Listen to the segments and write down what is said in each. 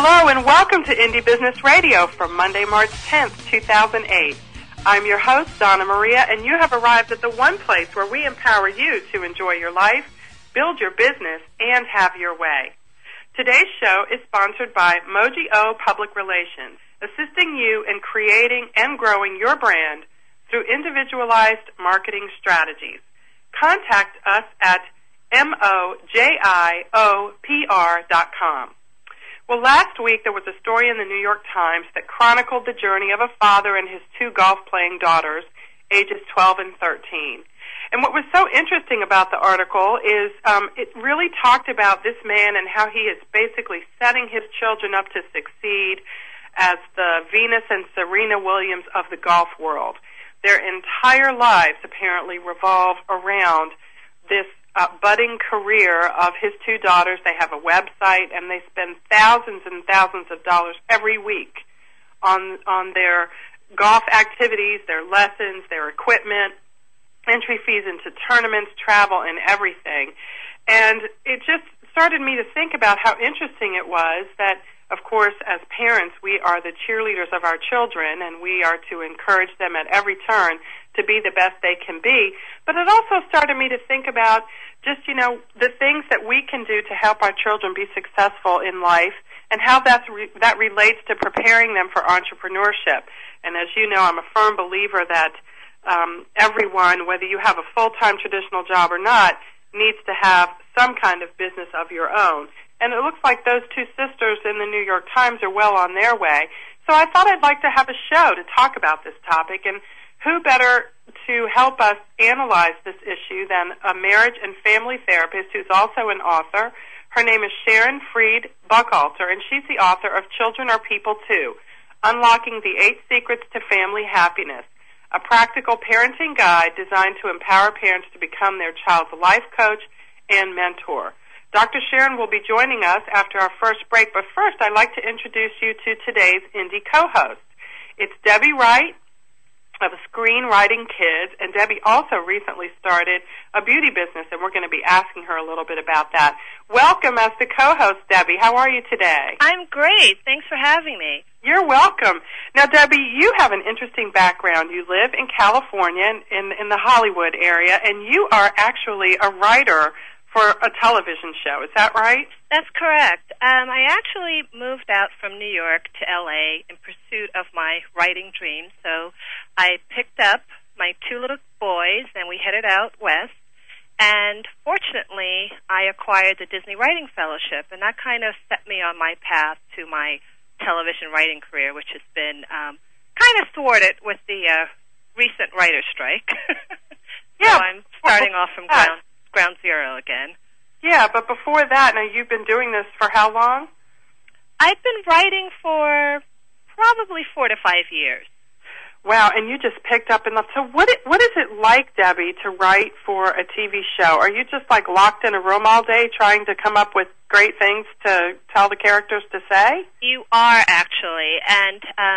Hello and welcome to Indie Business Radio for Monday, March 10th, 2008. I'm your host, Donna Maria, and you have arrived at the one place where we empower you to enjoy your life, build your business, and have your way. Today's show is sponsored by Moji O Public Relations, assisting you in creating and growing your brand through individualized marketing strategies. Contact us at mojiopr.com. Well, last week there was a story in the New York Times that chronicled the journey of a father and his two golf-playing daughters, ages 12 and 13. And what was so interesting about the article is it really talked about this man and how he is basically setting his children up to succeed as the Venus and Serena Williams of the golf world. Their entire lives apparently revolve around this budding career of his two daughters. They have a website, and they spend thousands and thousands of dollars every week on their golf activities, their lessons, their equipment, entry fees into tournaments, travel, and everything. And it just started me to think about how interesting it was that, of course, as parents, we are the cheerleaders of our children, and we are to encourage them at every turn to be the best they can be. But it also started me to think about just, the things that we can do to help our children be successful in life and how that relates to preparing them for entrepreneurship. And as you know, I'm a firm believer that everyone, whether you have a full-time traditional job or not, needs to have some kind of business of your own. And it looks like those two sisters in the New York Times are well on their way. So I thought I'd like to have a show to talk about this topic, and who better to help us analyze this issue than a marriage and family therapist who's also an author. Her name is Sharon Freed Buchalter, and she's the author of Children Are People Too, Unlocking the 8 Secrets to Family Happiness, a practical parenting guide designed to empower parents to become their child's life coach and mentor. Dr. Sharon will be joining us after our first break, but first I'd like to introduce you to today's Indie co-host. It's Debbie Wright of Screenwriting Kids, and Debbie also recently started a beauty business, and we're going to be asking her a little bit about that. Welcome as the co-host, Debbie. How are you today? I'm great. Thanks for having me. You're welcome. Now, Debbie, you have an interesting background. You live in California, in the Hollywood area, and you are actually a writer for a television show. Is that right? That's correct. I actually moved out from New York to L.A. in pursuit of my writing dream. So I picked up my 2 little boys, and we headed out west. And fortunately, I acquired the Disney Writing Fellowship, and that kind of set me on my path to my television writing career, which has been kind of thwarted with the recent writer's strike. Yeah. So I'm starting off from ground zero again. Yeah, but before that, now you've been doing this for how long? I've been writing for probably 4 to 5 years. Wow, and you just picked up enough. So what is it like, Debbie, to write for a TV show? Are you just like locked in a room all day trying to come up with great things to tell the characters to say? You are, actually. And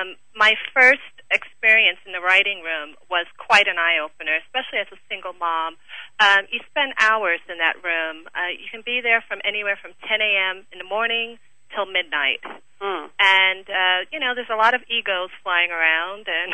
my first experience in the writing room was quite an eye-opener, especially as a single mom. You spend hours in that room. You can be there from anywhere from 10 a.m. in the morning till midnight. And, there's a lot of egos flying around, and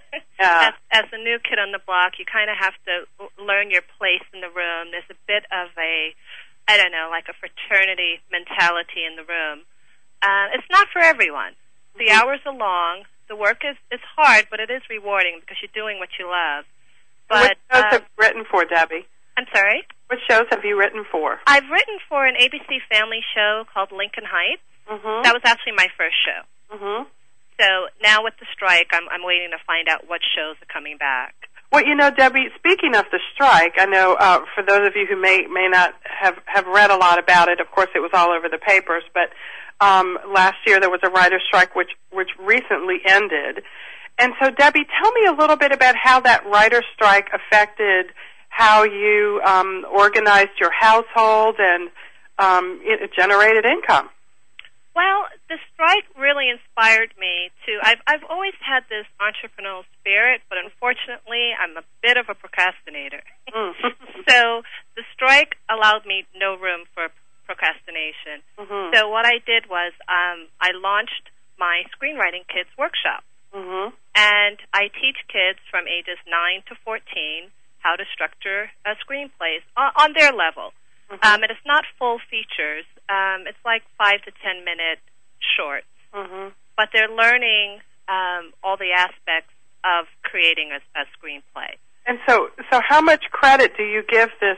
as a new kid on the block, you kind of have to learn your place in the room. There's a bit of like a fraternity mentality in the room. It's not for everyone. The hours are long. The work is hard, but it is rewarding because you're doing what you love. But what shows have you written for, Debbie? I'm sorry? What shows have you written for? I've written for an ABC family show called Lincoln Heights. Mm-hmm. That was actually my first show. Mm-hmm. So now with the strike, I'm waiting to find out what shows are coming back. Well, Debbie, speaking of the strike, I know for those of you who may not have read a lot about it, of course it was all over the papers, but last year there was a writer's strike which recently ended. And so, Debbie, tell me a little bit about how that writer's strike affected how you organized your household and it generated income. Well, the strike really inspired me to. I've always had this entrepreneurial spirit, but unfortunately, I'm a bit of a procrastinator. So the strike allowed me no room for procrastination. Mm-hmm. So what I did was I launched my Screenwriting Kids workshop. Mm-hmm. And I teach kids from ages 9 to 14 how to structure screenplays on their level. Mm-hmm. And it's not full features. It's like 5 to 10 minute shorts. Mm-hmm. But they're learning all the aspects of creating a screenplay. And so how much credit do you give this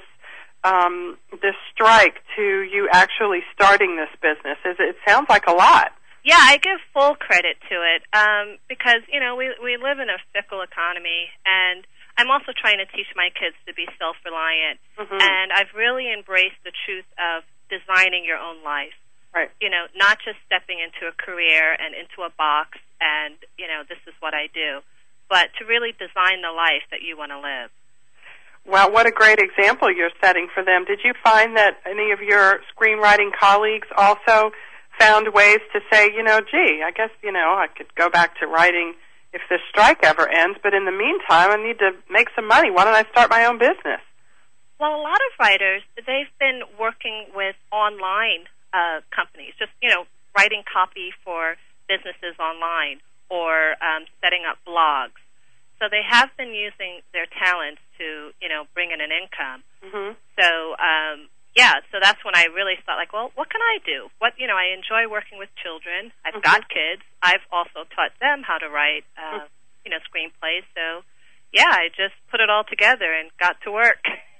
strike to you actually starting this business? It sounds like a lot. Yeah, I give full credit to it because, we live in a fickle economy, and I'm also trying to teach my kids to be self-reliant. Mm-hmm. And I've really embraced the truth of designing your own life. Right. Not just stepping into a career and into a box and, this is what I do, but to really design the life that you want to live. Well, what a great example you're setting for them. Did you find that any of your screenwriting colleagues also found ways to say, gee, I guess, I could go back to writing if this strike ever ends, but in the meantime, I need to make some money. Why don't I start my own business? Well, a lot of writers, they've been working with online companies, just, writing copy for businesses online or setting up blogs. So they have been using their talents to, bring in an income. Mm-hmm. So, so that's when I really thought, well, what can I do? I enjoy working with children. I've Mm-hmm. got kids. I've also taught them how to write, screenplays. So, I just put it all together and got to work.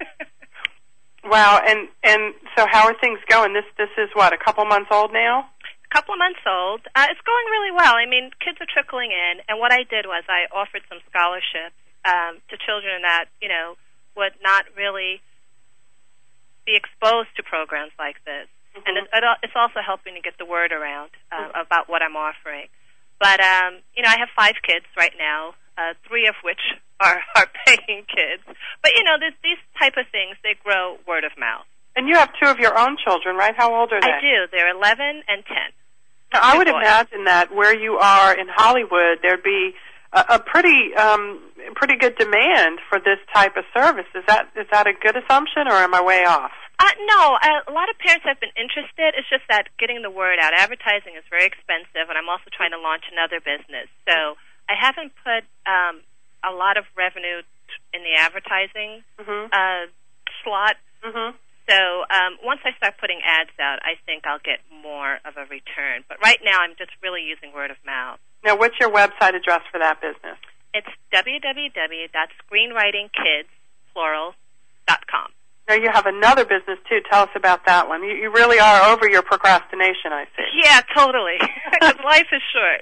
Wow, and so how are things going? This is what, a couple months old now? A couple of months old. It's going really well. I mean, kids are trickling in, and what I did was I offered some scholarships to children that, would not really be exposed to programs like this. Mm-hmm. And it's also helping to get the word around about what I'm offering. But, I have 5 kids right now, 3 of which are paying kids. But, these type of things, they grow word of mouth. And you have 2 of your own children, right? How old are they? I do. They're 11 and 10. Now, I would imagine that where you are in Hollywood, there'd be a pretty good demand for this type of service. Is that a good assumption, or am I way off? No, a lot of parents have been interested. It's just that getting the word out. Advertising is very expensive, and I'm also trying to launch another business. So I haven't put a lot of revenue in the advertising slot. Mm-hmm. So once I start putting ads out, I think I'll get more of a return. But right now, I'm just really using word of mouth. Now, what's your website address for that business? It's www.screenwritingkids.com. Now, you have another business, too. Tell us about that one. You really are over your procrastination, I see. Yeah, totally, because life is short.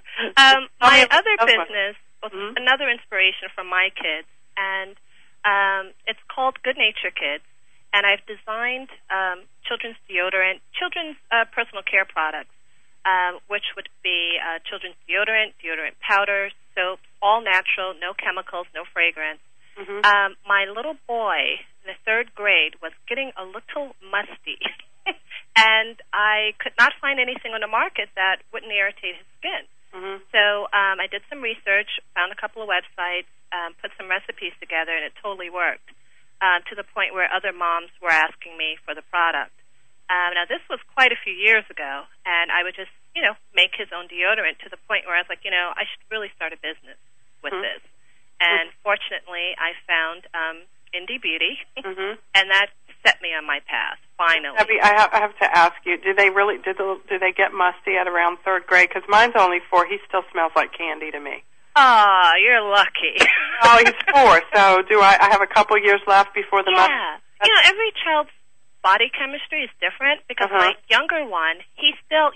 My other business was another inspiration from my kids, and it's called Good Nature Kids, and I've designed children's deodorant, children's personal care products, which would be children's deodorant powder, soaps, all natural, no chemicals, no fragrance. Mm-hmm. My little boy in the 3rd grade was getting a little musty, and I could not find anything on the market that wouldn't irritate his skin. Mm-hmm. So I did some research, found a couple of websites, put some recipes together, and it totally worked to the point where other moms were asking me for the product. Now, this was quite a few years ago, and I would just, make his own deodorant to the point where I was like, I should really start a business with this. And fortunately, I found Indie Beauty, and that set me on my path, finally. Debbie, I have to ask you, do they get musty at around 3rd grade? Because mine's only 4. He still smells like candy to me. Oh, you're lucky. Oh, he's 4, so do I have a couple years left before the musty? Yeah. Every child's body chemistry is different, because my younger one, he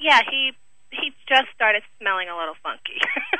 just started smelling a little funky.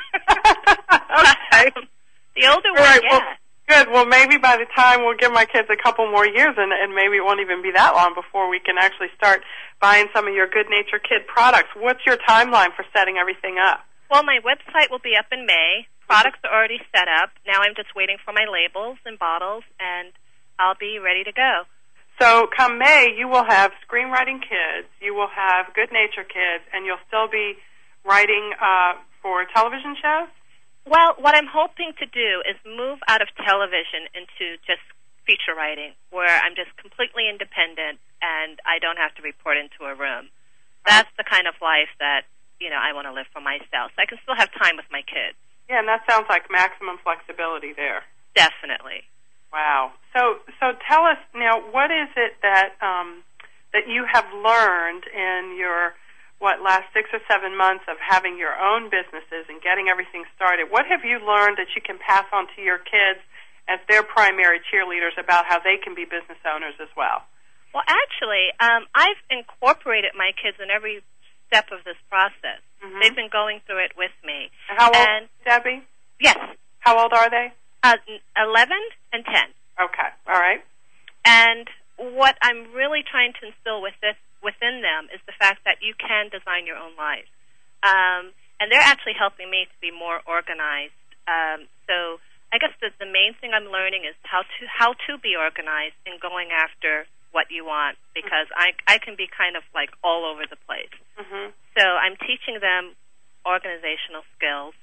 Okay. The older one, right, well, good. Well, maybe by the time we'll give my kids a couple more years, and maybe it won't even be that long before we can actually start buying some of your Good Nature Kid products. What's your timeline for setting everything up? Well, my website will be up in May. Products are already set up. Now I'm just waiting for my labels and bottles, and I'll be ready to go. So come May, you will have Screenwriting Kids, you will have Good Nature Kids, and you'll still be writing for television shows? Well, what I'm hoping to do is move out of television into just feature writing, where I'm just completely independent and I don't have to report into a room. That's the kind of life that, I want to live for myself. So I can still have time with my kids. Yeah, and that sounds like maximum flexibility there. Definitely. Wow. So tell us now, what is it that that you have learned in your last 6 or 7 months of having your own businesses and getting everything started? What have you learned that you can pass on to your kids as their primary cheerleaders about how they can be business owners as well? Well, actually, I've incorporated my kids in every step of this process. Mm-hmm. They've been going through it with me. And how old, Debbie? Yes. How old are they? 11 and 10. Okay. All right. And what I'm really trying to instill within them is the fact that you can design your own life. And they're actually helping me to be more organized. So I guess the main thing I'm learning is how to be organized in going after what you want, because I can be kind of like all over the place. Mm-hmm. So I'm teaching them organizational skills,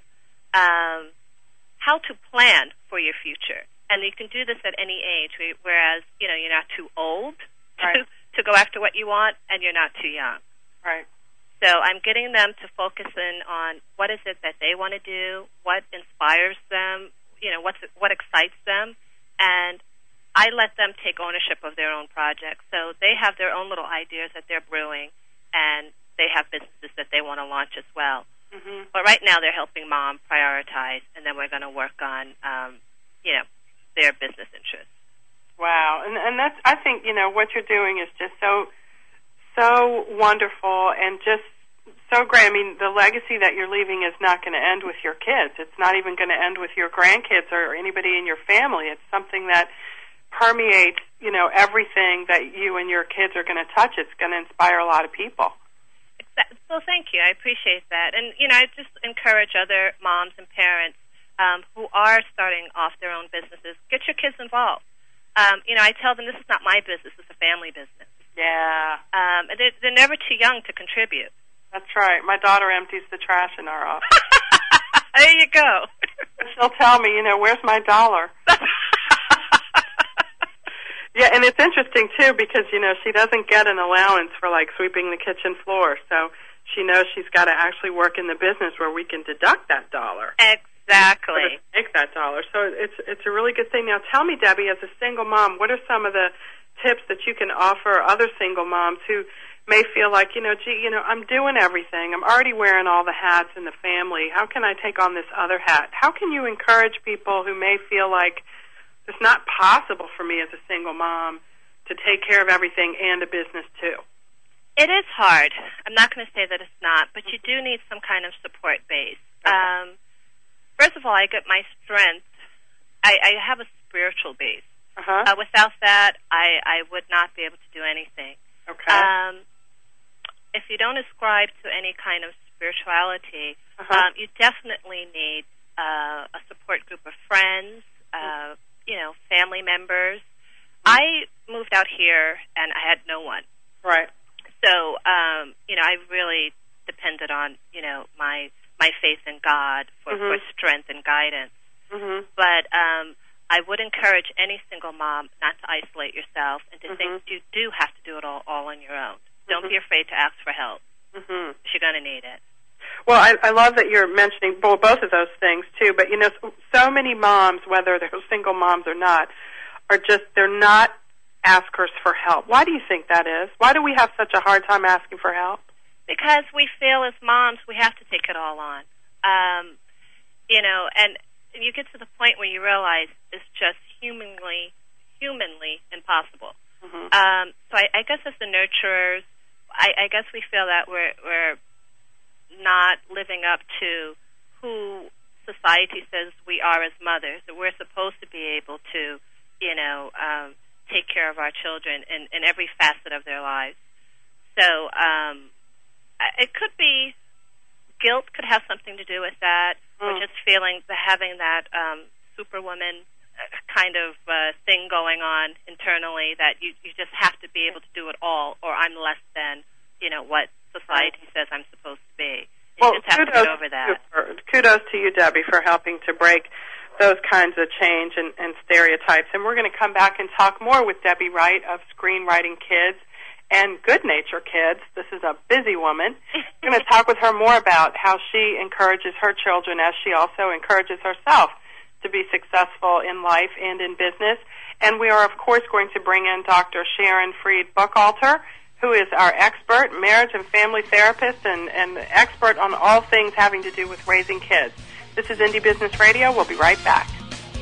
how to plan for your future. And you can do this at any age, whereas, you're not too old to go after what you want, and you're not too young. Right. So I'm getting them to focus in on what is it that they want to do, what inspires them, what excites them, and I let them take ownership of their own projects. So they have their own little ideas that they're brewing, and they have businesses that they want to launch as well. Mm-hmm. But right now they're helping Mom prioritize, and then we're going to work on, their business interests. Wow. And that's, I think, what you're doing is just so wonderful and just so great. I mean, the legacy that you're leaving is not going to end with your kids. It's not even going to end with your grandkids or anybody in your family. It's something that permeates, everything that you and your kids are going to touch. It's going to inspire a lot of people. Well, thank you. I appreciate that. And, I just encourage other moms and parents who are starting off their own businesses, get your kids involved. I tell them this is not my business, it's a family business. Yeah. They're never too young to contribute. That's right. My daughter empties the trash in our office. There you go. She'll tell me, where's my dollar? Yeah, and it's interesting, too, because, she doesn't get an allowance for, sweeping the kitchen floor. So she knows she's got to actually work in the business where we can deduct that dollar. Exactly. Make that dollar. So it's a really good thing. Now, tell me, Debbie, as a single mom, what are some of the tips that you can offer other single moms who may feel like, I'm doing everything. I'm already wearing all the hats in the family. How can I take on this other hat? How can you encourage people who may feel like it's not possible for me as a single mom to take care of everything and a business, too? It is hard. I'm not going to say that it's not, but you do need some kind of support base. Okay. First of all, I get my strength. I have a spiritual base. Uh-huh. Without that, I would not be able to do anything. Okay. If you don't ascribe to any kind of spirituality, you definitely need a support group of friends, family members. I moved out here and I had no one. Right. So, I really depended on, my faith in God for strength and guidance. Mm-hmm. But I would encourage any single mom not to isolate yourself and to think you do have to do it all on your own. Don't be afraid to ask for help. Mm-hmm. You're going to need it. Well, I love that you're mentioning both of those things, too. But, so many moms, whether they're single moms or not, they're not askers for help. Why do you think that is? Why do we have such a hard time asking for help? Because we feel as moms we have to take it all on. And you get to the point where you realize it's just humanly impossible. Mm-hmm. So I guess as the nurturers, I guess we feel that we're not living up to who society says we are as mothers, that we're supposed to be able to, take care of our children in every facet of their lives. So it could be guilt could have something to do with that, or just having that superwoman kind of thing going on internally, that you just have to be able to do it all, or I'm less than, what society says I'm supposed to be. You just have to get over that. Kudos to you, Debbie, for helping to break those kinds of change and stereotypes. And we're going to come back and talk more with Debbie Wright of Screenwriting Kids and Good Nature Kids. This is a busy woman. We're going to talk with her more about how she encourages her children as she also encourages herself to be successful in life and in business. And we are, of course, going to bring in Dr. Sharon Freed Buchalter, who is our expert, marriage and family therapist, and expert on all things having to do with raising kids. This is Indie Business Radio. We'll be right back.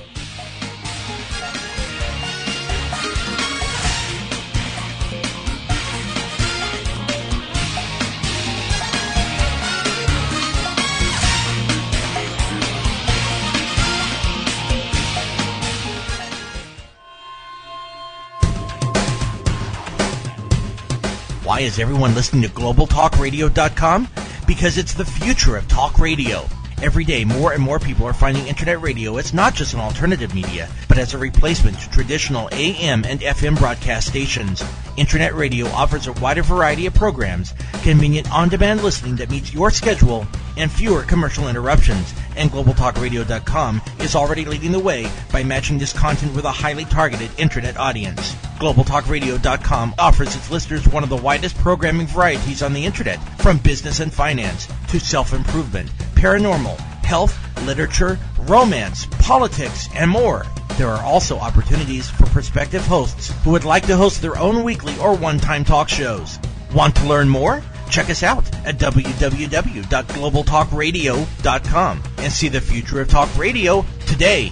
Why is everyone listening to GlobalTalkRadio.com? Because it's the future of talk radio. Every day, more and more people are finding Internet radio as not just an alternative media, but as a replacement to traditional AM and FM broadcast stations. Internet radio offers a wider variety of programs, convenient on-demand listening that meets your schedule, and fewer commercial interruptions. And GlobalTalkRadio.com is already leading the way by matching this content with a highly targeted Internet audience. GlobalTalkRadio.com offers its listeners one of the widest programming varieties on the Internet, from business and finance to self-improvement, paranormal, health, literature, romance, politics, and more. There are also opportunities for prospective hosts who would like to host their own weekly or one-time talk shows. Want to learn more? Check us out at www.globaltalkradio.com and see the future of talk radio today.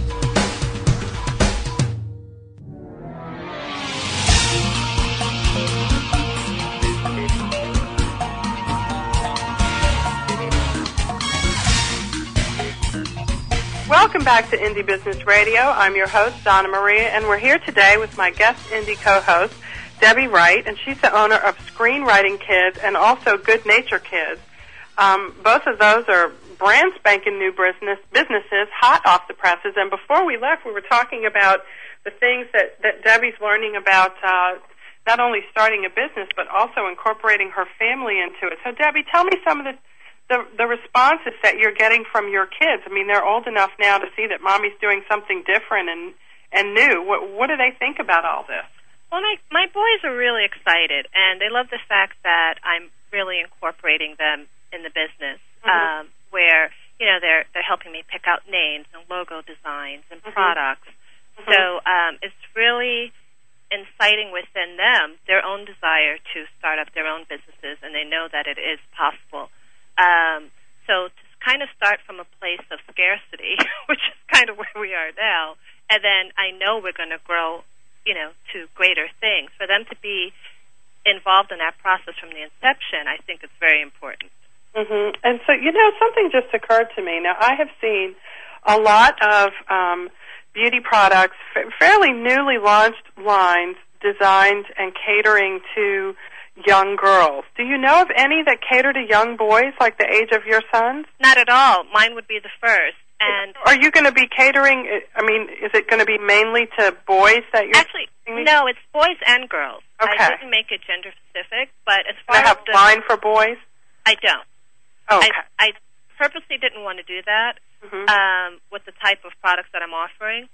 Welcome back to Indie Business Radio. I'm your host, Donna Maria, and we're here today with my guest indie co-host, Debbie Wright, and she's the owner of Screenwriting Kids and also Good Nature Kids. Both of those are brand spanking new businesses, hot off the presses. And before we left, we were talking about the things that Debbie's learning about not only starting a business, but also incorporating her family into it. So, Debbie, tell me some of the responses that you're getting from your kids. I mean, they're old enough now to see that Mommy's doing something different and new. What do they think about all this? Well, my boys are really excited, and they love the fact that I'm really incorporating them in the business, where they're helping me pick out names and logo designs and products. So it's really inciting within them their own desire to start up their own businesses, and they know that it is possible. So to kind of start from a place of scarcity, which is kind of where we are now, and then I know we're going to grow, to greater things. For them to be involved in that process from the inception, I think it's very important. And so, something just occurred to me. Now, I have seen a lot of beauty products, fairly newly launched lines designed and catering to young girls. Do you know of any that cater to young boys, like the age of your sons? Not at all. Mine would be the first. And are you going to be catering, is it going to be mainly to boys that you're... Actually, no, it's boys and girls. Okay. I didn't make it gender specific, but as far as... have a line for boys? I don't. Okay. I purposely didn't want to do that with the type of products that I'm offering.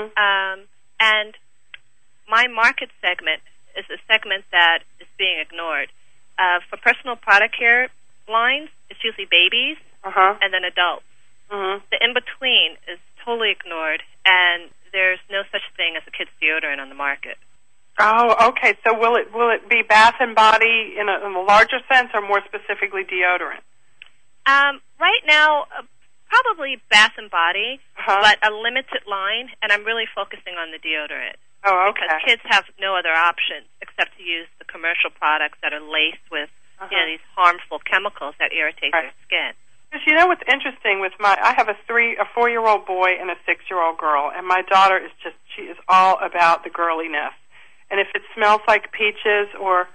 And my market segment is a segment that is being ignored. For personal product care lines, it's usually babies and then adults. The in-between is totally ignored, and there's no such thing as a kid's deodorant on the market. Oh, okay. So will it be bath and body in a larger sense, or more specifically deodorant? Right now, probably bath and body, but a limited line, and I'm really focusing on the deodorant. Oh, okay. Because kids have no other option except to use the commercial products that are laced with these harmful chemicals that irritate their skin. Because what's interesting with I have a 4-year-old boy and a 6-year-old girl, and my daughter she is all about the girliness. And if it smells like peaches or,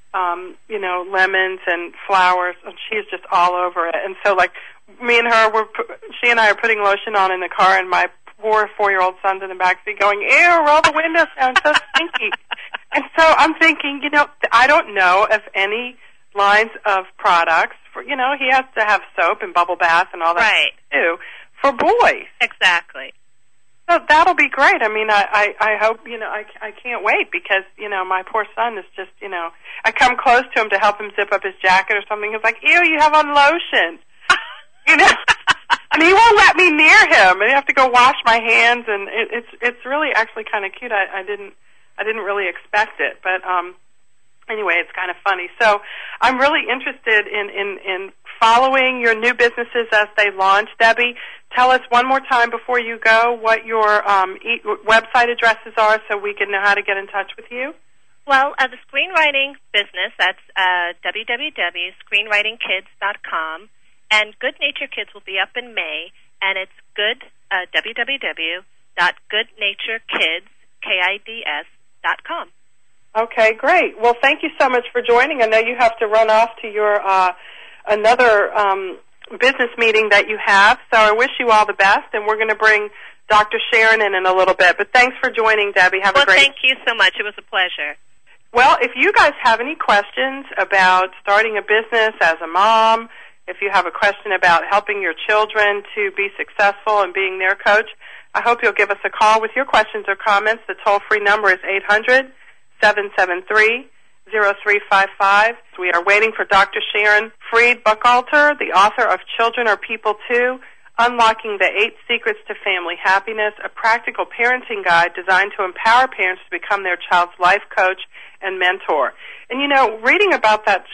lemons and flowers, and she's just all over it. And so, me and her, she and I are putting lotion on in the car, and my poor 4-year-old son's in the backseat going, ew, roll the windows down, so stinky. And so I'm thinking, I don't know of any lines of products for, he has to have soap and bubble bath and all that too, for boys. Exactly. So that'll be great. I mean, I hope, I can't wait because, my poor son is just, I come close to him to help him zip up his jacket or something. He's like, ew, you have on lotion. And he won't let me near him. And I have to go wash my hands, and it's really actually kind of cute. I didn't really expect it, but anyway, it's kind of funny. So I'm really interested in following your new businesses as they launch. Debbie, tell us one more time before you go what your website addresses are so we can know how to get in touch with you. Well, the screenwriting business, that's www.screenwritingkids.com. And Good Nature Kids will be up in May, and it's www.goodnaturekids.com. Okay, great. Well, thank you so much for joining. I know you have to run off to your another business meeting that you have, so I wish you all the best, and we're going to bring Dr. Sharon in a little bit. But thanks for joining, Debbie. Have a great... Well, thank you so much. It was a pleasure. Well, if you guys have any questions about starting a business as a mom, if you have a question about helping your children to be successful and being their coach, I hope you'll give us a call with your questions or comments. The toll-free number is 800-773-0355. We are waiting for Dr. Sharon Freed Buchalter, the author of Children Are People Too, Unlocking the 8 Secrets to Family Happiness, a practical parenting guide designed to empower parents to become their child's life coach and mentor. And, reading about that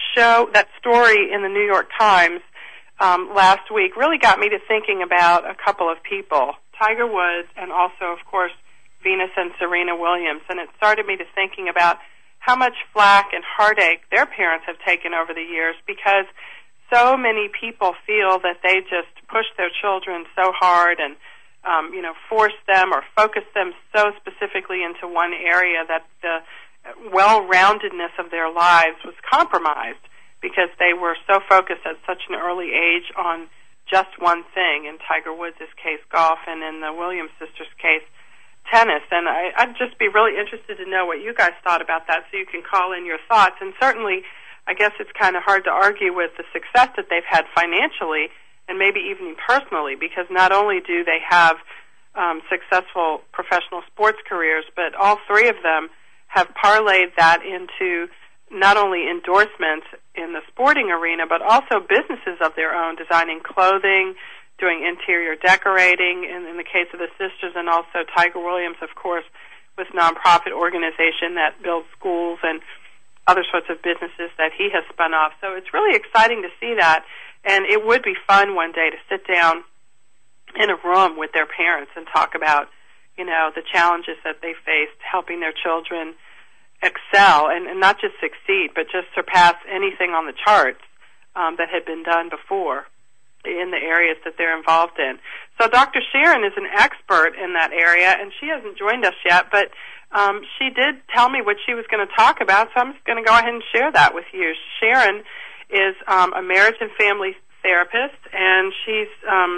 story in the New York Times last week really got me to thinking about a couple of people, Tiger Woods and also, of course, Venus and Serena Williams. And it started me to thinking about how much flack and heartache their parents have taken over the years because so many people feel that they just push their children so hard and, force them or focus them so specifically into one area that the well-roundedness of their lives was compromised because they were so focused at such an early age on just one thing, in Tiger Woods' case, golf, and in the Williams sisters' case, tennis. And I'd just be really interested to know what you guys thought about that, so you can call in your thoughts. And certainly, I guess it's kind of hard to argue with the success that they've had financially and maybe even personally, because not only do they have successful professional sports careers, but all three of them have parlayed that into not only endorsements in the sporting arena, but also businesses of their own, designing clothing, doing interior decorating, and in the case of the sisters, and also Tiger Williams, of course, with nonprofit organization that builds schools and other sorts of businesses that he has spun off. So it's really exciting to see that, and it would be fun one day to sit down in a room with their parents and talk about, the challenges that they faced helping their children excel and not just succeed, but just surpass anything on the charts that had been done before in the areas that they're involved in. So Dr. Sharon is an expert in that area, and she hasn't joined us yet, but she did tell me what she was going to talk about, so I'm just going to go ahead and share that with you. Sharon is a marriage and family therapist, and she's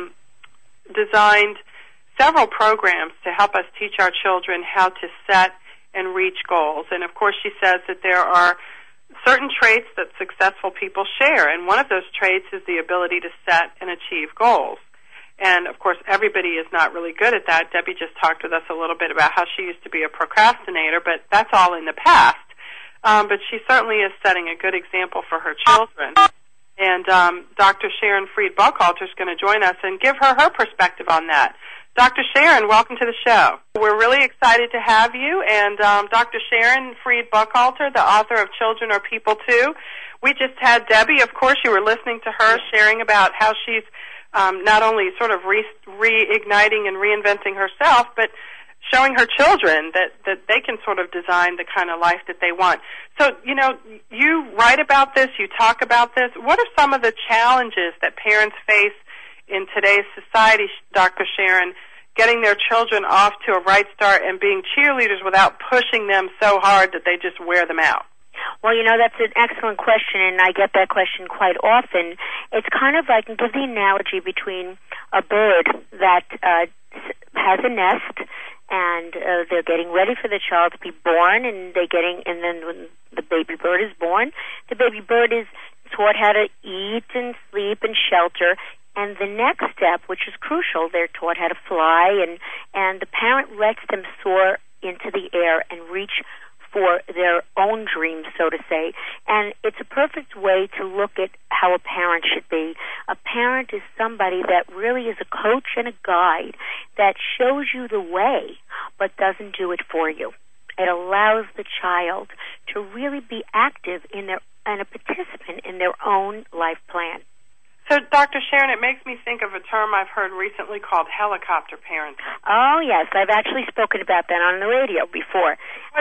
designed several programs to help us teach our children how to set and reach goals. And, of course, she says that there are certain traits that successful people share, and one of those traits is the ability to set and achieve goals. And, of course, everybody is not really good at that. Debbie just talked with us a little bit about how she used to be a procrastinator, but that's all in the past. But she certainly is setting a good example for her children. And Dr. Sharon Freed Buchalter is going to join us and give her perspective on that. Dr. Sharon, welcome to the show. We're really excited to have you. And Dr. Sharon Freed Buchalter, the author of Children Are People Too. We just had Debbie, of course, you were listening to her sharing about how she's not only sort of reigniting and reinventing herself, but showing her children that they can sort of design the kind of life that they want. So, you write about this, you talk about this. What are some of the challenges that parents face in today's society, Dr. Sharon, getting their children off to a right start and being cheerleaders without pushing them so hard that they just wear them out? Well, that's an excellent question, and I get that question quite often. It's kind of like, give the analogy between a bird that has a nest, and they're getting ready for the child to be born, and then when the baby bird is born, the baby bird is taught how to eat and sleep and shelter And the next step, which is crucial, they're taught how to fly, and the parent lets them soar into the air and reach for their own dreams, so to say. And it's a perfect way to look at how a parent should be. A parent is somebody that really is a coach and a guide that shows you the way, but doesn't do it for you. It allows the child to really be active and a participant in their own life plan. So, Dr. Sharon, it makes me think of a term I've heard recently called helicopter parenting. Oh, yes. I've actually spoken about that on the radio before.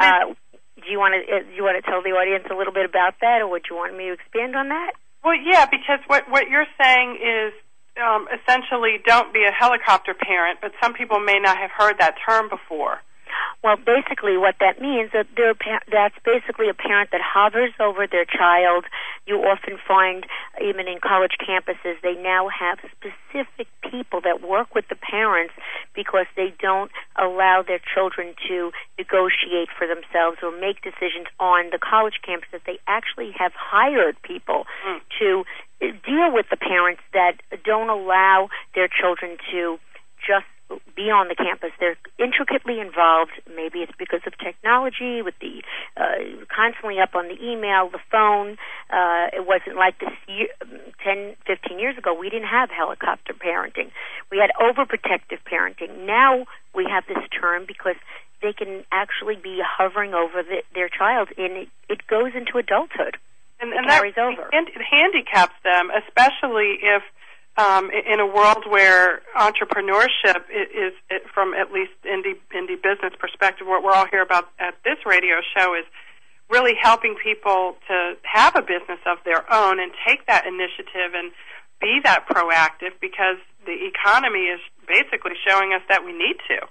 Do you want to tell the audience a little bit about that, or would you want me to expand on that? Well, yeah, because what you're saying is essentially don't be a helicopter parent, but some people may not have heard that term before. Well, basically what that means, that's basically a parent that hovers over their child. You often find, even in college campuses, they now have specific people that work with the parents because they don't allow their children to negotiate for themselves or make decisions on the college campus. That they actually have hired people to deal with the parents that don't allow their children to just be on the campus. They're intricately involved. Maybe it's because of technology, with the constantly up on the email, the phone. It wasn't like this 10, 15 years ago. We didn't have helicopter parenting. We had overprotective parenting. Now we have this term because they can actually be hovering over their child, and it goes into adulthood. And carries over. It handicaps them, especially if in a world where entrepreneurship is, from at least indie business perspective, what we're all here about at this radio show is really helping people to have a business of their own and take that initiative and be that proactive, because the economy is basically showing us that we need to.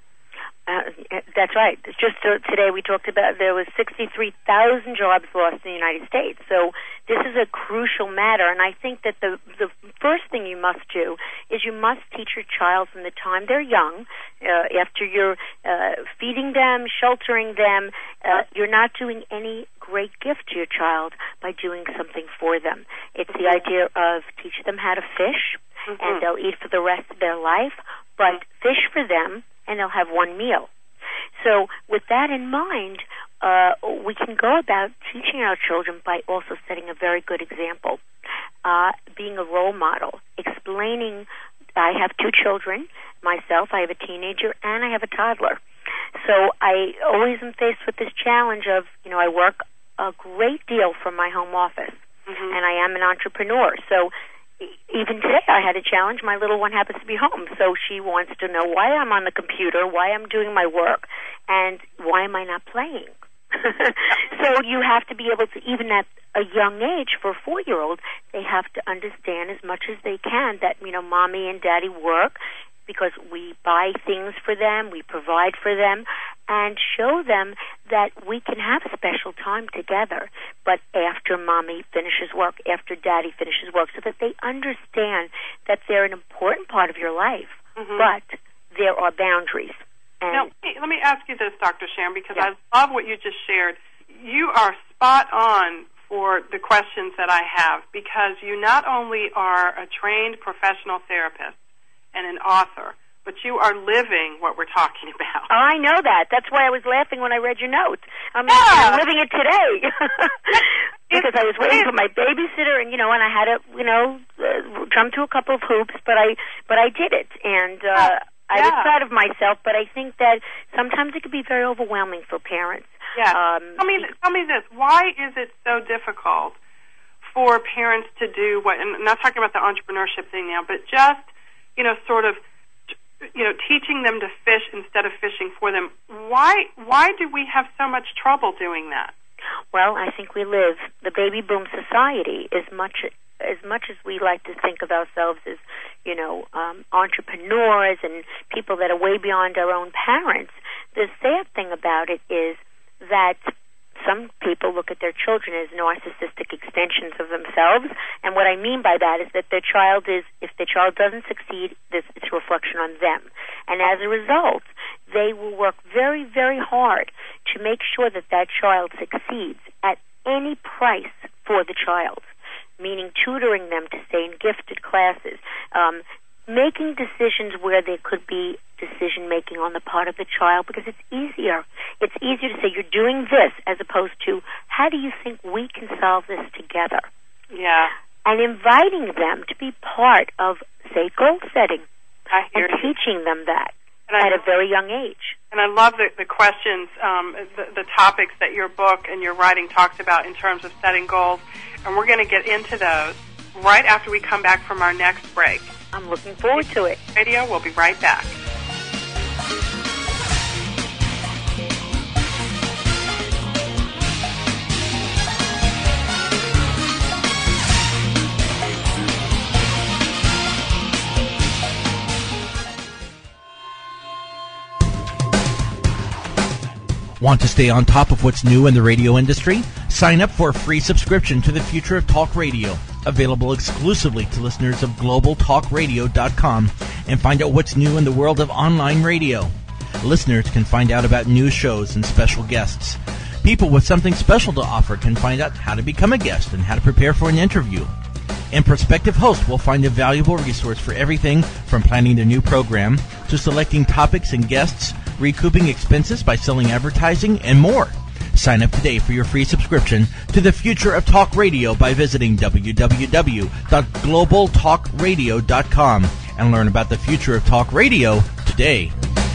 That's right. Just today we talked about there was 63,000 jobs lost in the United States. So this is a crucial matter, and I think that the first thing you must do is you must teach your child from the time they're young, after you're feeding them, sheltering them, you're not doing any great gift to your child by doing something for them. It's the idea of teach them how to fish, and they'll eat for the rest of their life, but fish for them, and they'll have one meal. So with that in mind, we can go about teaching our children by also setting a very good example, being a role model, explaining. I have two children myself. I have a teenager and I have a toddler. So I always am faced with this challenge of, I work a great deal from my home office, and I am an entrepreneur. So even today I had a challenge. My little one happens to be home, so she wants to know why I'm on the computer, why I'm doing my work, and why am I not playing? So you have to be able to, even at a young age, for a 4-year-old, they have to understand as much as they can that, mommy and daddy work because we buy things for them, we provide for them, and show them that we can have special time together, but after mommy finishes work, after daddy finishes work, so that they understand that they're an important part of your life, but there are boundaries. And now, let me ask you this, Dr. Sharon, because I love what you just shared. You are spot on for the questions that I have, because you not only are a trained professional therapist and an author, but you are living what we're talking about. Oh, I know that. That's why I was laughing when I read your note. I'm living it today. Because I was waiting for my babysitter, and and I had to, jump through a couple of hoops, but I did it, and I was proud of myself. But I think that sometimes it can be very overwhelming for parents. Yeah. Tell me this: why is it so difficult for parents to do what? And I'm not talking about the entrepreneurship thing now, but just sort of. Teaching them to fish instead of fishing for them. Why do we have so much trouble doing that? Well, I think we live the baby boom society. As much as we like to think of ourselves as, entrepreneurs and people that are way beyond our own parents, the sad thing about it is that some people look at their children as narcissistic extensions of themselves, and what I mean by that is that if the child doesn't succeed, it's a reflection on them. And as a result, they will work very, very hard to make sure that child succeeds at any price for the child. meaning tutoring them to stay in gifted classes, making decisions where there could be decision-making on the part of the child, because it's easier. It's easier to say, you're doing this, as opposed to, how do you think we can solve this together? Yeah. And inviting them to be part of, say, goal setting, and teaching them that at a very young age. And I love the questions, the topics that your book and your writing talks about in terms of setting goals, and we're going to get into those right after we come back from our next break. I'm looking forward to it. Radio, we'll be right back. Want to stay on top of what's new in the radio industry? Sign up for a free subscription to the Future of Talk Radio, available exclusively to listeners of globaltalkradio.com, and find out what's new in the world of online radio. Listeners can find out about new shows and special guests. People with something special to offer can find out how to become a guest and how to prepare for an interview. And prospective hosts will find a valuable resource for everything from planning their new program to selecting topics and guests, recouping expenses by selling advertising, and more. Sign up today for your free subscription to the Future of Talk Radio by visiting www.globaltalkradio.com and learn about the future of talk radio today.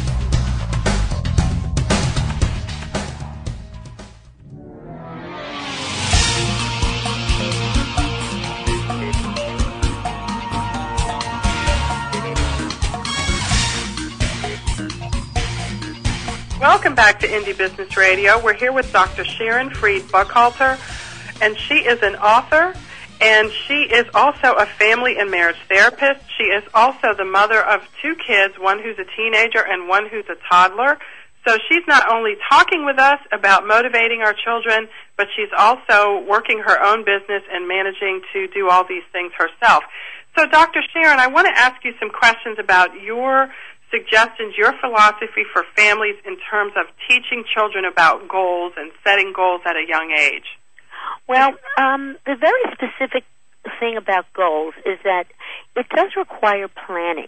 Welcome back to Indie Business Radio. We're here with Dr. Sharon Freed Buckhalter, and she is an author, and she is also a family and marriage therapist. She is also the mother of 2 kids, one who's a teenager and one who's a toddler. So she's not only talking with us about motivating our children, but she's also working her own business and managing to do all these things herself. So, Dr. Sharon, I want to ask you some questions about your suggestions, your philosophy for families in terms of teaching children about goals and setting goals at a young age. Well, the very specific thing about goals is that it does require planning.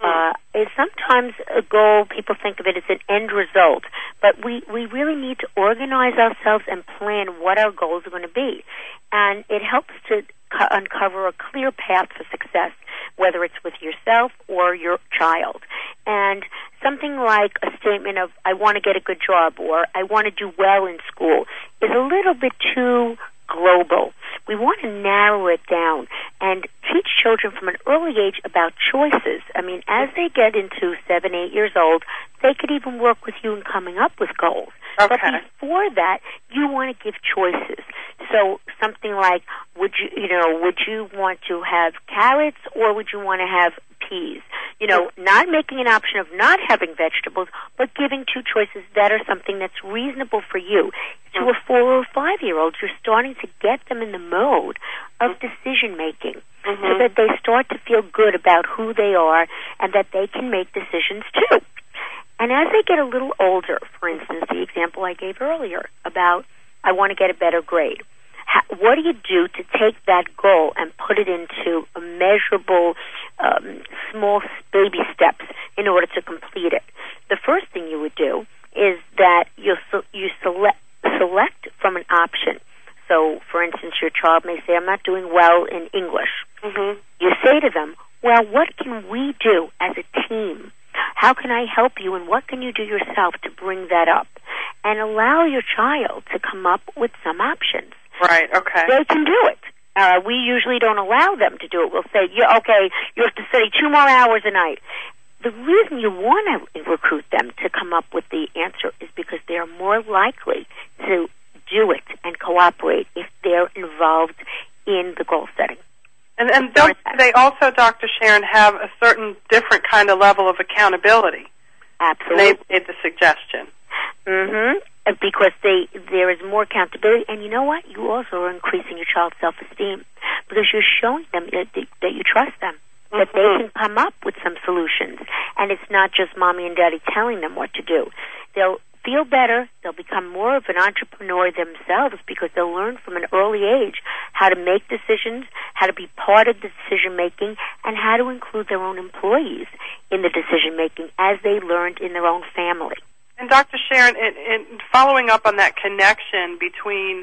Sometimes a goal, people think of it as an end result, but we really need to organize ourselves and plan what our goals are going to be. And it helps to uncover a clear path for success, whether it's with yourself or your child. And something like a statement of, I want to get a good job, or I want to do well in school, is a little bit too global. We want to narrow it down and teach children from an early age about choices. I mean, as they get into 7, 8 years old, they could even work with you in coming up with goals. Okay. But before that, you want to give choices. So something like, would you want to have carrots or would you want to have peas? Not making an option of not having vegetables, but giving 2 choices that are something that's reasonable for you. To a 4 or 5-year-old, you're starting to get them in the mode of decision making, so that they start to feel good about who they are and that they can make decisions too. And as they get a little older, for instance, the example I gave earlier about, I want to get a better grade. What do you do to take that goal and put it into a measurable, small baby steps in order to complete it? The first thing you would do is that you select from an option. So, for instance, your child may say, I'm not doing well in English. You say to them, well, what can we do as a team? How can I help you, and what can you do yourself to bring that up? And allow your child to come up with some options. Right, okay. They can do it. We usually don't allow them to do it. We'll say, you have to study 2 more hours a night. The reason you want to recruit them to come up with the answer is because they're more likely to do it and cooperate if they're involved in the goal setting. And don't they also, Dr. Sharon, have a certain different kind of level of accountability? Absolutely. They made the suggestion. Because there is more accountability, and you know what? You also are increasing your child's self-esteem because you're showing them that you trust them, that they can come up with some solutions, and it's not just mommy and daddy telling them what to do. They'll feel better. They'll become more of an entrepreneur themselves because they'll learn from an early age how to make decisions, how to be part of the decision-making, and how to include their own employees in the decision-making as they learned in their own family. And Dr. Sharon, in following up on that connection between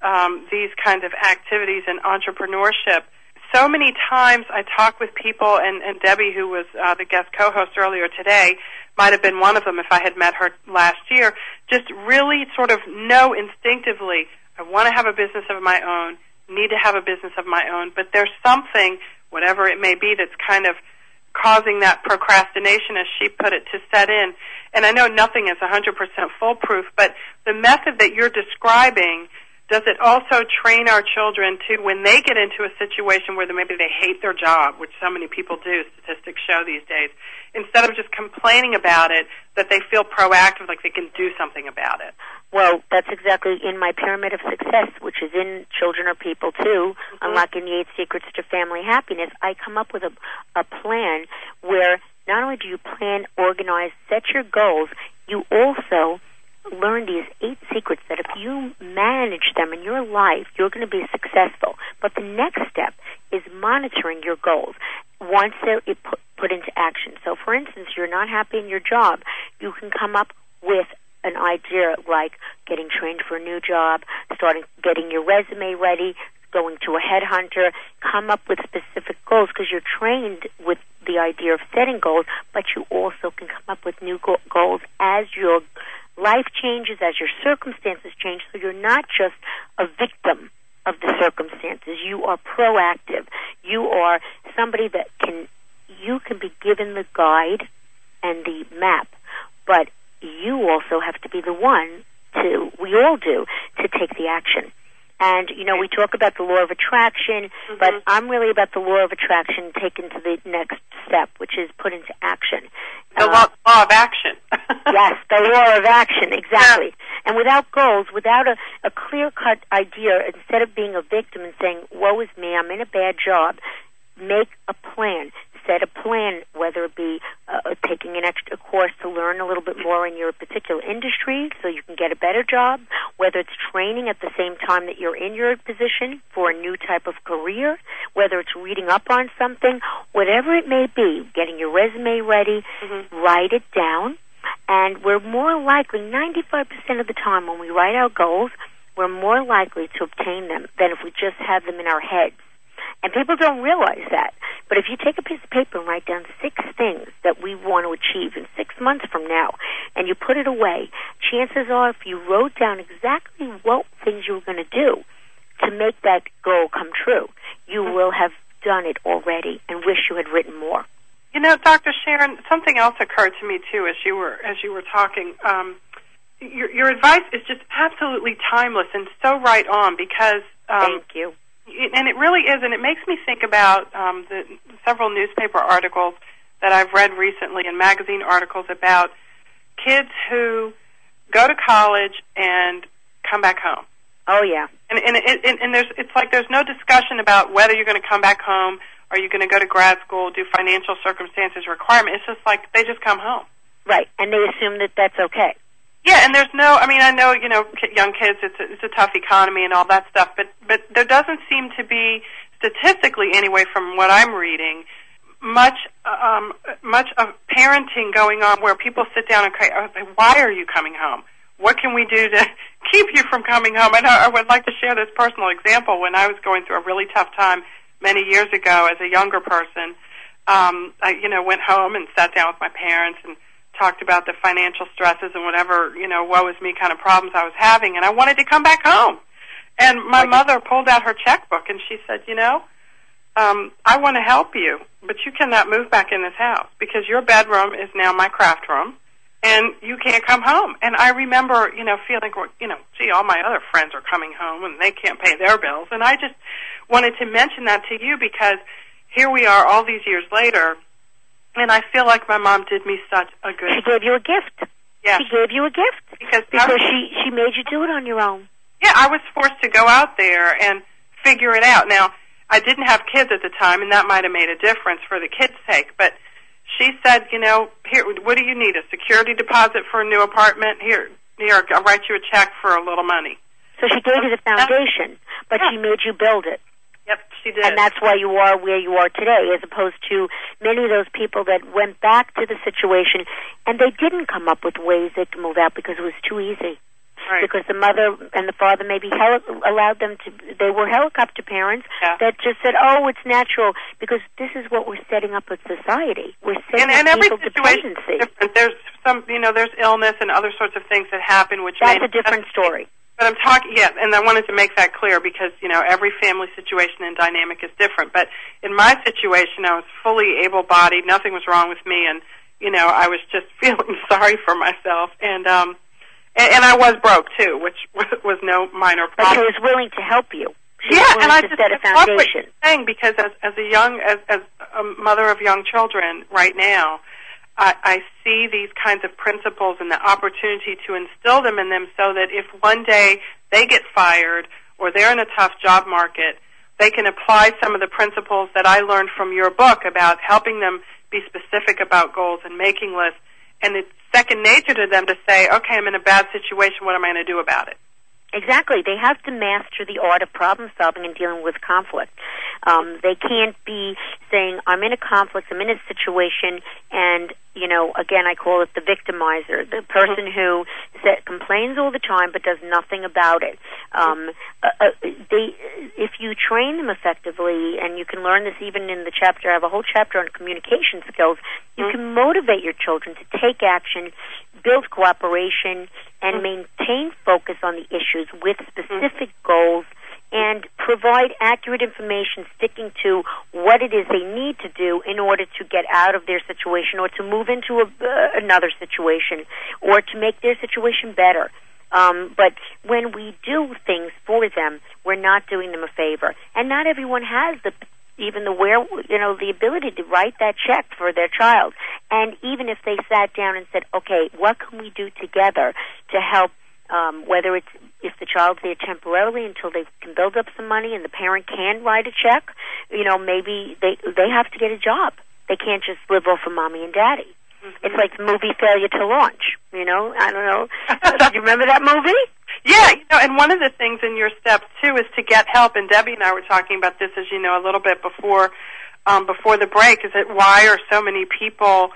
these kinds of activities and entrepreneurship, so many times I talk with people, and Debbie, who was the guest co-host earlier today, might have been one of them if I had met her last year, just really sort of know instinctively, I want to have a business of my own, need to have a business of my own, but there's something, whatever it may be, that's kind of causing that procrastination, as she put it, to set in. And I know nothing is 100% foolproof, but the method that you're describing, does it also train our children to, when they get into a situation where maybe they hate their job, which so many people do, statistics show these days, instead of just complaining about it, that they feel proactive, like they can do something about it? Well, that's exactly in my Pyramid of Success, which is in Children Are People Too, Unlocking the 8 Secrets to Family Happiness. I come up with a plan where not only do you plan, organize, set your goals, you also learn these 8 secrets that if you manage them in your life, you're going to be successful. But the next step is monitoring your goals once they're put into action. So, for instance, you're not happy in your job. You can come up with an idea like getting trained for a new job, getting your resume ready, going to a headhunter, come up with specific goals because you're trained with the idea of setting goals, but you also can come up with new goals as your life changes, as your circumstances change, so you're not just a victim of the circumstances. You are proactive. You are somebody that you can be given the guide and the map, but you also have to be the one we all do, to take the action. And, we talk about the law of attraction, but I'm really about the law of attraction taken to the next step, which is put into action. The law of action. Yes, the law of action, exactly. Yeah. And without goals, without a clear-cut idea, instead of being a victim and saying, woe is me, I'm in a bad job, make a plan. Set a plan, whether it be taking an extra course to learn a little bit more in your particular industry so you can get a better job, whether it's training at the same time that you're in your position for a new type of career, whether it's reading up on something, whatever it may be, getting your resume ready, write it down, and we're more likely, 95% of the time when we write our goals, we're more likely to obtain them than if we just have them in our heads. And people don't realize that. But if you take a piece of paper and write down 6 things that we want to achieve in 6 months from now, and you put it away, chances are if you wrote down exactly what things you were going to do to make that goal come true, you will have done it already and wish you had written more. Dr. Sharon, something else occurred to me, too, as you were talking. Your advice is just absolutely timeless and so right on because... Thank you. And it really is, and it makes me think about the several newspaper articles that I've read recently and magazine articles about kids who go to college and come back home. Oh, yeah. And it's like there's no discussion about whether you're going to come back home, or you're going to go to grad school, do financial circumstances requirement. It's just like they just come home. Right, and they assume that that's okay. Yeah, and there's I know, young kids, it's a tough economy and all that stuff, but there doesn't seem to be, statistically anyway, from what I'm reading, much of parenting going on where people sit down and say, why are you coming home? What can we do to keep you from coming home? And I would like to share this personal example. When I was going through a really tough time many years ago as a younger person, I went home and sat down with my parents and talked about the financial stresses and whatever, woe is me kind of problems I was having, and I wanted to come back home. And my mother pulled out her checkbook, and she said, I want to help you, but you cannot move back in this house because your bedroom is now my craft room, and you can't come home. And I remember, feeling, gee, all my other friends are coming home, and they can't pay their bills. And I just wanted to mention that to you because here we are all these years later, and I feel like my mom did me such a good... She gave you a gift. Yeah. She gave you a gift. Because she made you do it on your own. Yeah, I was forced to go out there and figure it out. Now, I didn't have kids at the time, and that might have made a difference for the kids' sake. But she said, here, what do you need? A security deposit for a new apartment? Here, Here, I'll write you a check for a little money. So she gave you the foundation, but she made you build it. Yep, she did. And that's why you are where you are today, as opposed to many of those people that went back to the situation and they didn't come up with ways they could move out because it was too easy. Right. Because the mother and the father maybe allowed them to, they were helicopter parents that just said, oh, it's natural, because this is what we're setting up with society. We're setting up every people situation dependency. is different. There's some, there's illness and other sorts of things that happen, which that's a different story. But I'm talking, and I wanted to make that clear because, every family situation and dynamic is different. But in my situation, I was fully able-bodied. Nothing was wrong with me, and, I was just feeling sorry for myself. And I was broke, too, which was no minor problem. But she was willing to help you. She was willing and I to just set a love what foundation. you're saying, because as a mother of young children right now, I see these kinds of principles and the opportunity to instill them in them so that if one day they get fired or they're in a tough job market, they can apply some of the principles that I learned from your book about helping them be specific about goals and making lists. And it's second nature to them to say, okay, I'm in a bad situation, what am I going to do about it? Exactly. They have to master the art of problem solving and dealing with conflict. They can't be saying, I'm in a conflict, I'm in a situation, and, again, I call it the victimizer, the person who complains all the time but does nothing about it. If you train them effectively, and you can learn this even in the chapter, I have a whole chapter on communication skills, you can motivate your children to take action, build cooperation, and maintain focus on the issues with specific goals, and provide accurate information sticking to what it is they need to do in order to get out of their situation or to move into another situation or to make their situation better. But when we do things for them, we're not doing them a favor. And not everyone has the ability to write that check for their child. And even if they sat down and said, okay, what can we do together to help, whether it's if the child's there temporarily until they can build up some money and the parent can write a check, maybe they have to get a job. They can't just live off of mommy and daddy. Mm-hmm. It's like the movie Failure to Launch, I don't know. Do you remember that movie? Yeah, and one of the things in your steps, too, is to get help. And Debbie and I were talking about this, as you know, a little bit before the break, is that why are so many people,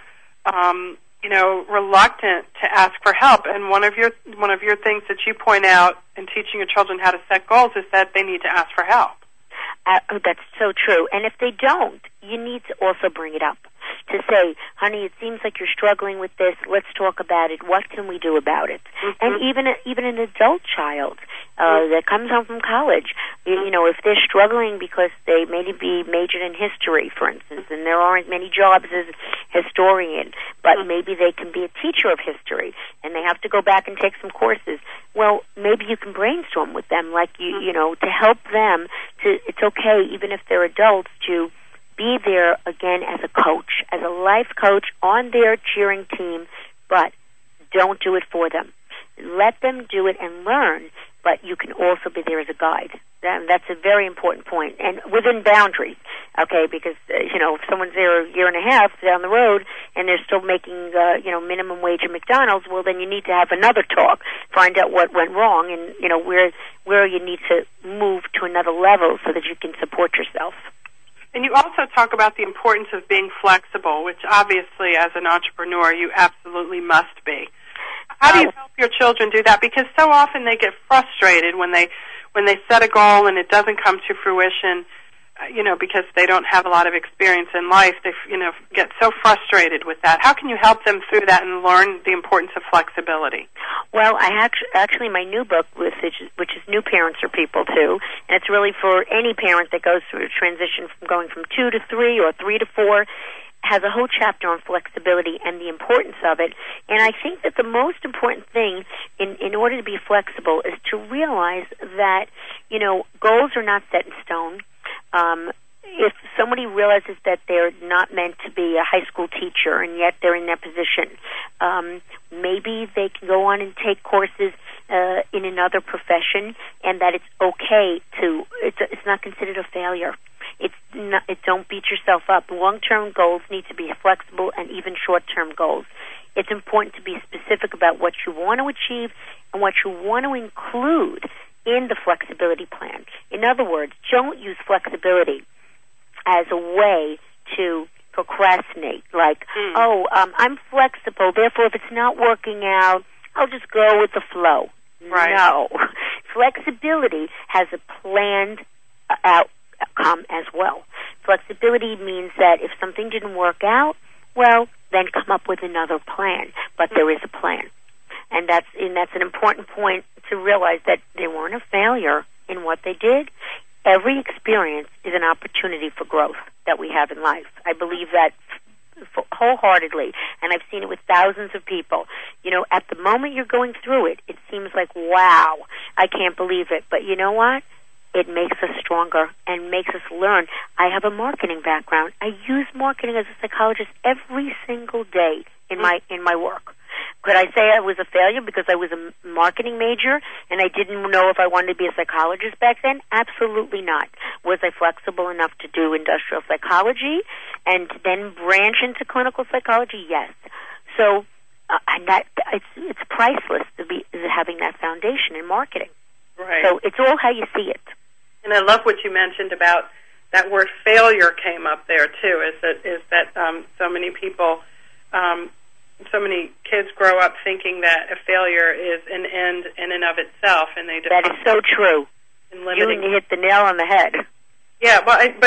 reluctant to ask for help? And one of your things that you point out in teaching your children how to set goals is that they need to ask for help. That's so true. And if they don't, you need to also bring it up. To say, honey, it seems like you're struggling with this. Let's talk about it. What can we do about it? Mm-hmm. And even an adult child that comes home from college, if they're struggling because they maybe majored in history, for instance, and there aren't many jobs as historian, but maybe they can be a teacher of history, and they have to go back and take some courses. Well, maybe you can brainstorm with them, like to help them. It's okay, even if they're adults, to be there again as a coach, as a life coach on their cheering team, but don't do it for them. Let them do it and learn, but you can also be there as a guide. That's a very important point, and within boundaries, okay, because, if someone's there a year and a half down the road and they're still making, minimum wage at McDonald's, well, then you need to have another talk, find out what went wrong, and, where you need to move to another level so that you can support yourself. And you also talk about the importance of being flexible, which obviously as an entrepreneur you absolutely must be. How do you help your children do that? Because so often they get frustrated when they set a goal and it doesn't come to fruition, because they don't have a lot of experience in life. They, get so frustrated with that. How can you help them through that and learn the importance of flexibility? Well, I actually my new book, which is New Parents Are People Too, and it's really for any parent that goes through a transition from going from 2 to 3 or 3 to 4, has a whole chapter on flexibility and the importance of it. And I think that the most important thing in order to be flexible is to realize that, goals are not set in stone. If somebody realizes that they're not meant to be a high school teacher and yet they're in that position, maybe they can go on and take courses in another profession, and that it's okay it's not considered a failure. Don't beat yourself up. Long-term goals need to be flexible, and even short-term goals. it's important to be specific about what you want to achieve and what you want to include in the flexibility plan. In other words, don't use flexibility as a way to procrastinate. Like, I'm flexible, therefore if it's not working out, I'll just go with the flow. Right. No. Flexibility has a planned outcome as well. Flexibility means that if something didn't work out, well, then come up with another plan. But there is a plan. And that's an important point to realize that they weren't a failure in what they did. Every experience is an opportunity for growth that we have in life. I believe that wholeheartedly, and I've seen it with thousands of people. You know, at the moment you're going through it, it seems like, wow, I can't believe it. But you know what? It makes us stronger and makes us learn. I have a marketing background. I use marketing as a psychologist every single day in my work. Could I say I was a failure because I was a marketing major and I didn't know if I wanted to be a psychologist back then? Absolutely not. Was I flexible enough to do industrial psychology and then branch into clinical psychology? Yes. So, and that it's priceless to be having that foundation in marketing. Right. So it's all how you see it. And I love what you mentioned about that word failure came up there too. Is that so many people. So many kids grow up thinking that a failure is an end in and of itself, and they that is so true. You hit the nail on the head. Yeah,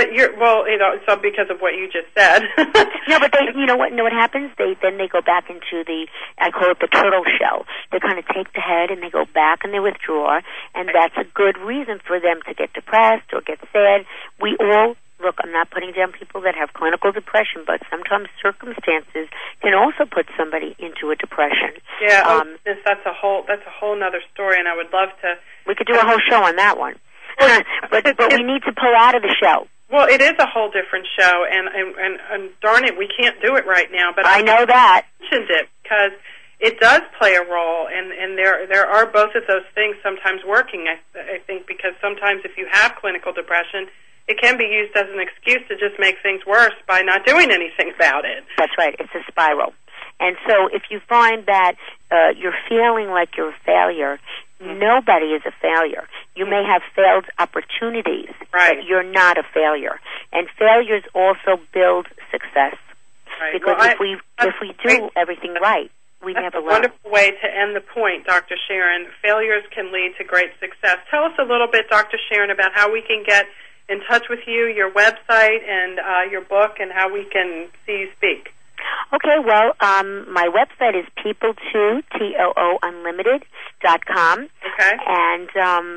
so because of what you just said. No, but you know what happens? They go back into I call it the turtle shell. They kind of take the head and they go back and they withdraw, and that's a good reason for them to get depressed or get sad. Look, I'm not putting down people that have clinical depression, but sometimes circumstances can also put somebody into a depression. Yeah, that's a whole nother story, and I would love to. We could do a whole show on that one, but we need to pull out of the show. Well, it is a whole different show, and darn it, we can't do it right now. But I know that. Mentioned it because it does play a role, and there are both of those things sometimes working. I think because sometimes if you have clinical depression, it can be used as an excuse to just make things worse by not doing anything about it. That's right. It's a spiral. And so if you find that you're feeling like you're a failure, nobody is a failure. You may have failed opportunities, right, but you're not a failure. And failures also build success. Right. Because if we do everything right, we never learn. That's a wonderful way to end the point, Dr. Sharon. Failures can lead to great success. Tell us a little bit, Dr. Sharon, about how we can get in touch with you, your website, and your book, and how we can see you speak. Okay, well, my website is people2, TOOunlimited.com. Okay. And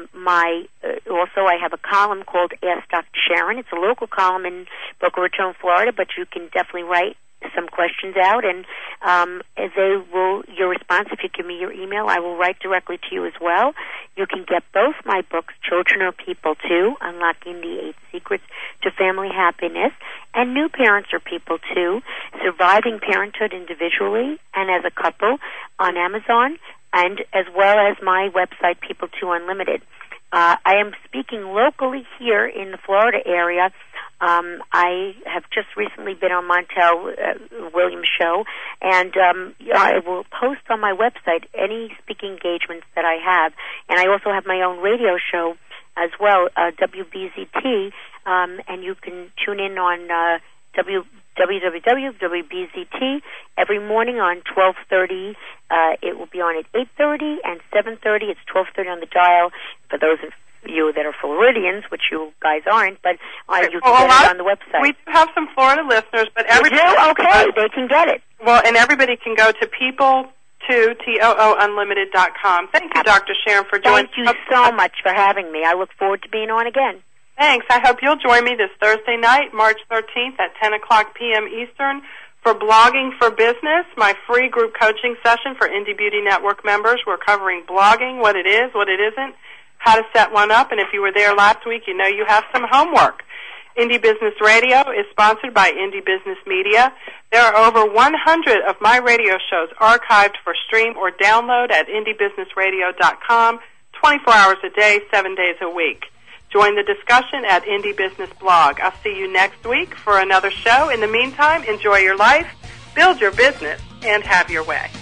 also I have a column called Ask Dr. Sharon. It's a local column in Boca Raton, Florida, but you can definitely write some questions out, and your response, if you give me your email, I will write directly to you as well. You can get both my books, Children Are People Too, Unlocking the 8 Secrets to Family Happiness, and New Parents Are People Too, Surviving Parenthood Individually and as a Couple, on Amazon, and as well as my website, People2 Unlimited. I am speaking locally here in the Florida area. I have just recently been on Montel Williams' show, and I will post on my website any speaking engagements that I have. And I also have my own radio show as well, WBZT, and you can tune in on www.WBZT every morning on 12:30. It will be on at 8:30 and 7:30. It's 12:30 on the dial for those of you that are Floridians, which you guys aren't, but you can get it on the website. We do have some Florida listeners, but everybody... You do? Okay, they can get it. Well, and everybody can go to people2TOOunlimited.com. Thank you, Dr. Sharon, for joining us. Thank you so much for having me. I look forward to being on again. Thanks. I hope you'll join me this Thursday night, March 13th at 10 o'clock p.m. Eastern for Blogging for Business, my free group coaching session for Indie Beauty Network members. We're covering blogging, what it is, what it isn't, how to set one up, and if you were there last week, you know you have some homework. Indie Business Radio is sponsored by Indie Business Media. There are over 100 of my radio shows archived for stream or download at indiebusinessradio.com, 24 hours a day, 7 days a week. Join the discussion at Indie Business Blog. I'll see you next week for another show. In the meantime, enjoy your life, build your business, and have your way.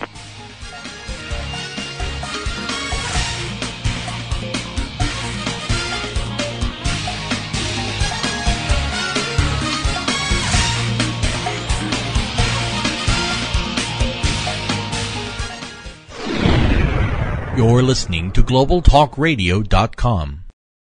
You're listening to GlobalTalkRadio.com.